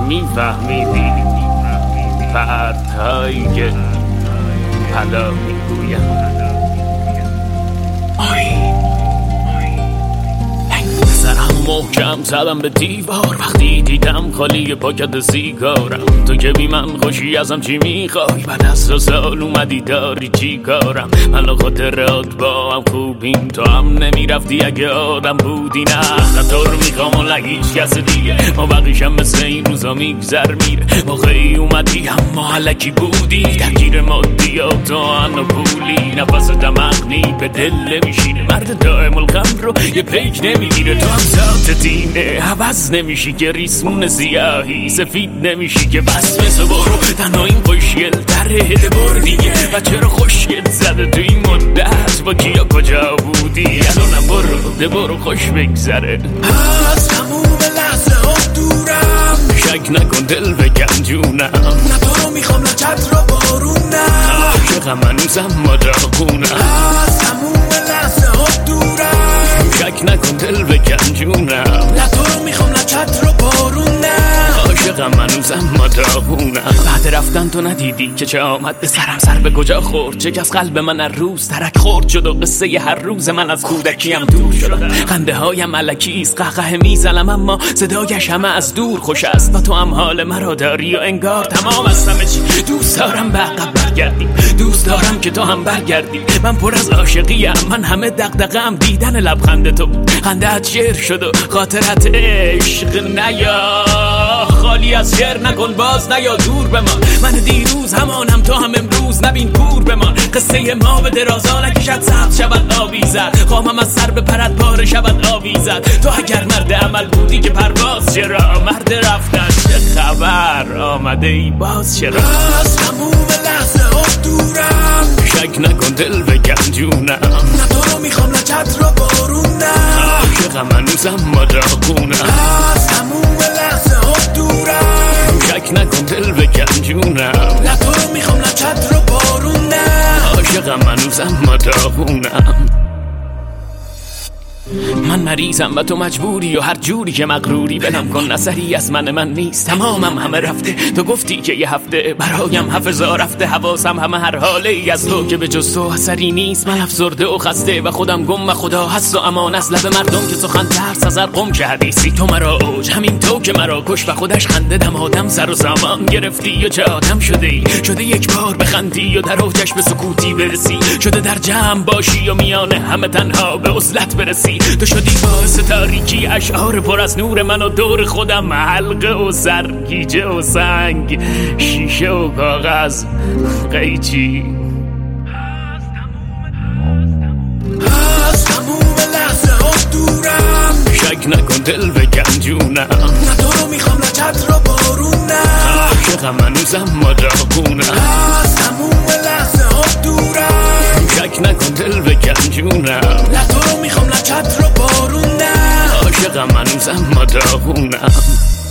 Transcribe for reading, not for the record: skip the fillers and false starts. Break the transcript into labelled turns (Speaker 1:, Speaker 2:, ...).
Speaker 1: میفهمیدی پرتایی که حالا میگویم سرم محکم زدم به دیوار وقتی دیدم خالی پاکت سیگارم. تو که بی من خوشی ازم چی میخوای؟ بعد از 2 سال اومدی داری چی کارم؟ من و خاطرات با هم خوبیم، تو هم نمیرفتی اگه آدم بودی. نه تو رو میخوام و لگیش کس دیگه، ما بقیشم مثل این روزا میگذر میره. موقعی اومدی اما علکی بودی، درگیر مادیات و انا پولی. نفس دمغنی به دل نمیشینه، مرد دائم الغم رو یه پیک نمیگیره. تو هم ذات دینه عوض نمیشی که ریسمون سیاهی سفید نمیشی که بس مثل برو تنها این خوشگل تره بار دیگه. و چرا خوشگل زده تو این مدت با کیا کجا بودی؟ الانم برو خوش بگذره.
Speaker 2: از تموم لحظه ها دورم،
Speaker 1: شک نکن دل بکن جونم.
Speaker 2: نه تو رو میخوام نه چتر و بارونم،
Speaker 1: عاشقم هنوزم ما داغونم.
Speaker 2: از تموم لحظه ها دورم،
Speaker 1: شک نکن دل بکن جونم.
Speaker 2: نه تو رو میخوام نه چتر و بارونم،
Speaker 1: عاشقم هنوزم ما داغونم. بعد رفتن تو ندیدی که چه آمد به سرم؟ سر به کجا خورد؟ چه از قلب من هر روز ترک خورد شد و قصه هر روز من از کودکیم دور شدم. خنده هایم الکیست قهقه میزنم اما صدایش همه از دور خوش است. و تو هم حال مرا داری و انگار تمام است همه چی. دوست دارم به عقب برگردی، دوست دارم که تو هم برگردی. من پر از عاشقیم، من همه دغدغه‌ام دیدن لبخند تو. خنده‌ات شعر شد و خاطرت عشق نیا. خالی از شعر نکن باز نیا دور بمان. من دیروز همانم تو هم امروز نبین کور بمان. قصه ما به درازا نکشد سبز شود آویزد. خواهم از سر به پرد پاره شود آویزد. تو اگر مرد عمل بودی که پرواز چرا؟ مرد رفتن چه خبر؟ آمده ای باز چرا؟
Speaker 2: از تموم لحظه ها دورم،
Speaker 1: شک نکن دل بکن جونم.
Speaker 2: نه تو رو میخوام نه چتر و بارونم،
Speaker 1: عاشقم هنوزم ما داغونم.
Speaker 2: از تموم لحظه ها دورم،
Speaker 1: شک نکن دل بکن جونم.
Speaker 2: نه تو رو میخوام نه چتر و بارونم،
Speaker 1: عاشقم هنوزم ما داغونم. من مریضم و تو مجبوری و هر جوری که مغروری بنم کن. اثری از من نیست، تمامم همه رفته. تو گفتی که یه هفته برایم حفظا رفته. حواسم همه هر حاله ای از تو که به جز تو اثری نیست. من افسرده و خسته و خودم گم و خدا هست و امان از لب مردم که سخن ترس از قم که حدیثی. تو مرا اوج همین تو که مرا کش و خودش خنده دم آدم سر و سامان گرفتی و چه آدم شده ای. شده یک بار بخندی و در اوجش به سکوتی برسی. شده در جمع باشی و میانه همه تنها به عزلت برسی. تو شدی باعث تاریکی اشعار پر از نور من و دور خودم حلقه و سرگیجه و سنگ شیشه و کاغذ قیچی.
Speaker 2: از تموم لحظه ها دورم،
Speaker 1: شک نکن دل بکن جونم.
Speaker 2: نه تو رو میخوام نه چتر و بارونم،
Speaker 1: عاشقم هنوزم ما داغونم.
Speaker 2: از تموم لحظه ها دورم،
Speaker 1: شک نکن دل بکن جونم.
Speaker 2: نه تو رو میخوام نه چتر و بارونم،
Speaker 1: عاشقم هنوزم ما داغونم.